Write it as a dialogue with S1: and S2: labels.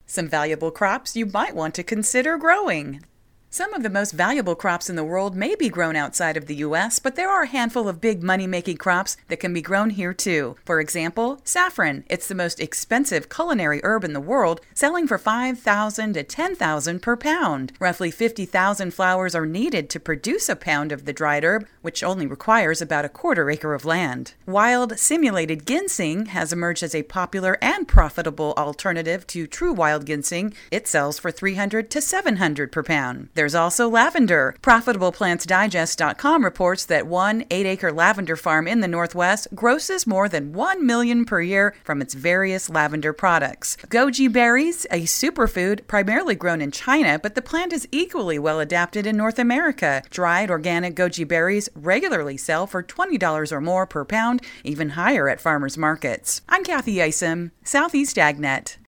S1: Some valuable crops you might want to consider growing. Some of the most valuable crops in the world may be grown outside of the U.S., but there are a handful of big money-making crops that can be grown here too. For example, saffron. It's the most expensive culinary herb in the world, selling for $5,000 to $10,000 per pound. Roughly 50,000 flowers are needed to produce a pound of the dried herb, which only requires about a quarter acre of land. Wild simulated ginseng has emerged as a popular and profitable alternative to true wild ginseng. It sells for $300 to $700 per pound. There's also lavender. ProfitablePlantsDigest.com reports that one 8-acre lavender farm in the Northwest grosses more than $1 million per year from its various lavender products. Goji berries, a superfood primarily grown in China, but the plant is equally well adapted in North America. Dried organic goji berries regularly sell for $20 or more per pound, even higher at farmers markets. I'm Kathy Isom, Southeast AgNet.